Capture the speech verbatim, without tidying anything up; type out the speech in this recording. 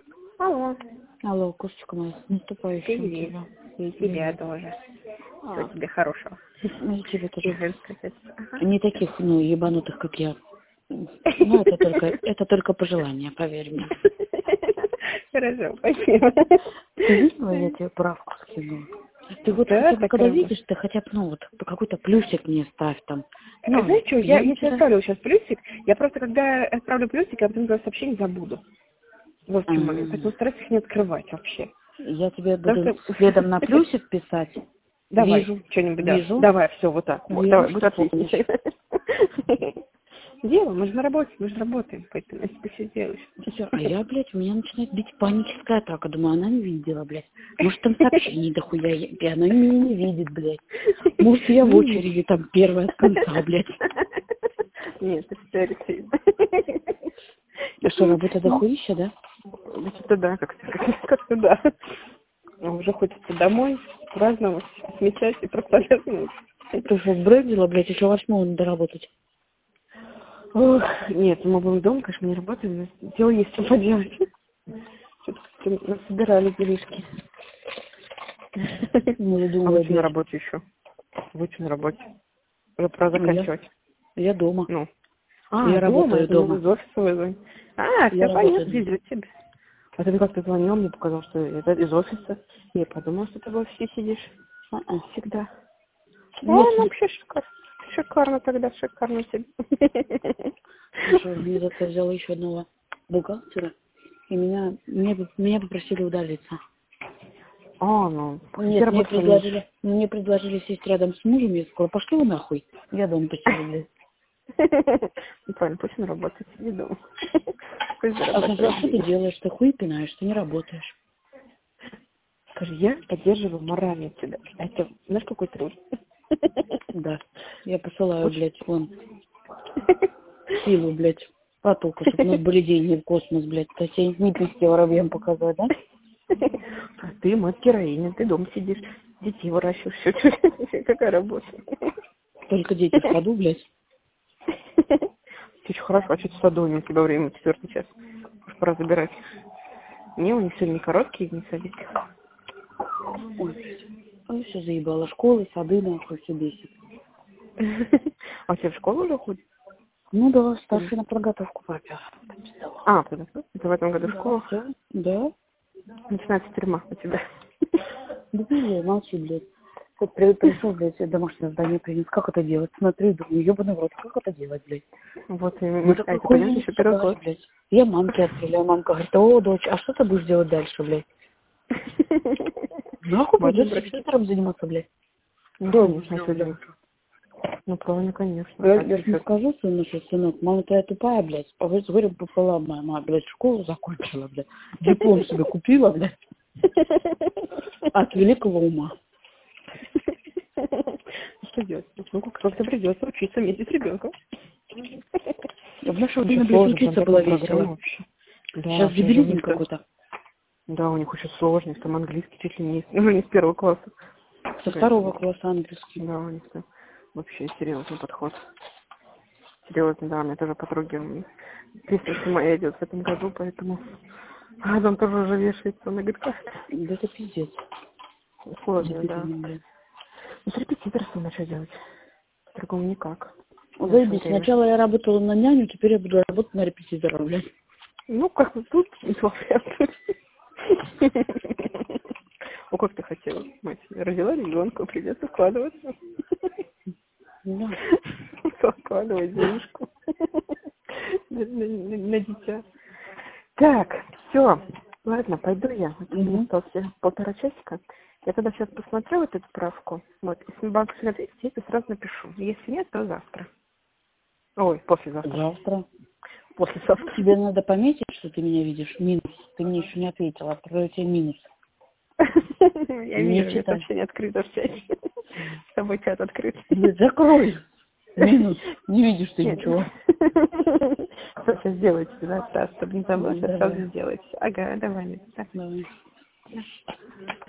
Алло. Алло, кошечка моя, с наступающим Привет. тебя. И тебя тоже. Всего А, тебе хорошего. ну, и тебе И тоже. женское качество. Ага. Не таких, ну, ебанутых, как я. Ну, это только, это только пожелание, поверь мне. Хорошо, спасибо. Ты видела, я тебе правку скинула? Ты вот Да, хотя бы, так когда круто. видишь, ты хотя бы, ну, вот, какой-то плюсик мне ставь там. Ну, Знаешь что, я, я я тебе вчера... отправлю сейчас плюсик. Я просто, когда отправлю плюсик, я потом твое сообщение забуду. Вот в чем момент. М, Поэтому стараюсь их не открывать вообще. Я тебе Потому буду что... следом на плюсик писать. Давай, Вижу, что-нибудь, да. вижу, Давай, все, вот так. Вот, вижу, давай, будь что помнишь. отличничай. Дело, мы же на работе, мы же работаем, поэтому если ты все делаешь. Всё, а я, блядь, у меня начинает бить паническая атака. Думаю, она не видела, блядь. Может, там сообщений дохуя, и она меня не видит, блядь. Может, я в Ну, нет. очереди там первая с конца, блядь. Нет, это все решит. А что, работа дохуища, да? Что-то да, как-то как-то да. А уже хочется домой, праздновать, отмечать и просто отдохнуть. Ты что, сбрендила, блядь, еще восьмого надо работать. Ох, нет, мы будем дома, конечно, мы не работаем, но дело есть, что поделать. Что-то собирали делишки. Ну, я А вы думала, что на блядь. работе еще? Вы что на работе? Уже пора Ну, я, заканчивать. я дома. Ну. А, Я дома? Я работаю думала, дома. из офиса вы звоните. А, Я все понятно, работаю. везет тебе. А ты как-то звонил, мне показал, что это из офиса. Я подумала, что ты в офисе сидишь. А-а. Всегда. О, Нет, ну нет. вообще шикарно. Шикарно тогда, шикарно тебе. Слушай, организация взяла еще одного бухгалтера, и меня, меня, меня попросили удалиться. А, ну, где Нет, мне работать поменьше. предложили, мне предложили сесть рядом с мужем, я сказала, пошли вы нахуй, я дома посижу, блядь. Ну, правильно, пусть он работает, сиди дома. Пусть А он сказал, зарабатывает что ты деньги. делаешь, ты хуй пинаешь, ты не работаешь. Скажи, я поддерживаю морально тебя. Это, знаешь, какой труд? Да, я посылаю, Очень. блядь, вон, силу, блядь, потока, чтобы у нас были деньги в космос, блядь, то есть не пизди воробьям показывать, да? А ты мать-героиня, ты дома сидишь, детей выращиваешь, все, какая работа. Только дети в саду, блядь. Очень хорошо, а что в саду у тебя время, четвертый час. Уж пора забирать. Не, у них сегодня короткие дни садик. Ой, блядь, ой, все заебало, школы, сады, нахуй, все бесит. А у тебя в школу уже ходит? Ну да, старший на подготовку папе. А, подожди, это в этом году Да, школа. все, да. Начинается тюрьма у тебя. Да пиздец, молчи, блядь. Вот при, пришел, блядь, домашнее задание принес. Как это делать? Смотри, думаю, ебаный в рот, как это делать, блядь? Вот, и Ну мы, а такой это понятно, хуйни еще все первый говори, класс. блядь. Я мамке отправляю, мамка говорит, о, дочь, а что ты будешь делать дальше, блядь? Нахуй Маме пойдешь обращаться? репетитором заниматься, блядь? Да, Что будешь конечно, что делать делать? дальше? Ну, правильно, конечно. Я, А я ты ж не что? скажу сыну, что, сынок, мама твоя тупая, блядь. А вот говорю, пополам, моя мама, блядь, школу закончила, блядь. Диплом себе купила, блядь, от великого ума. Что делать? Ну, как-то придется учиться вместе с ребенком. В наше Ничего время, блядь, сложного, прям учиться такая было программа весело. вообще. Да, Сейчас сейчас же у дебилизм них-то, какой-то. да, у них очень сложность, там английский чуть ли не, уже не с первого класса. Со второго Поэтому, класса английский. да, у них там вообще серьезный подход. Серьезно, да, у меня тоже подруги, песня моя идет в этом году, поэтому а он тоже уже вешается, она говорит, как Да это пиздец. сложно, да. Дебилизм, блядь. Ну, с репетиторством начать делать, по-другому никак в наше Заебись, время. сначала я работала на няню, теперь я буду работать на репетитора, блядь. Ну, как бы тут два варианта. О, как ты хотела, мать, родила ребенка, придется вкладываться. Да. Вкладывать денежку на, на- на дитя. Так, все. Ладно, пойду я. Вот у меня Угу. остался полтора часика. Я тогда сейчас посмотрю вот эту справку. Вот, если банк ответит, я тебе сразу напишу. Если нет, то завтра. Ой, послезавтра. Завтра. Послезавтра. Тебе надо пометить, что ты меня видишь. Минус. Ты мне еще не ответила. Открою тебе минус. Я Не вижу, у меня читай. сообщение открыто в чате. С тобой чат открыт. Блядь, закрой. Минус. Не видишь ты Нет. ничего. Сейчас сделайте, да, да, чтобы не забыть, Давай. сразу сделайте. Ага, давай. Да. Давай.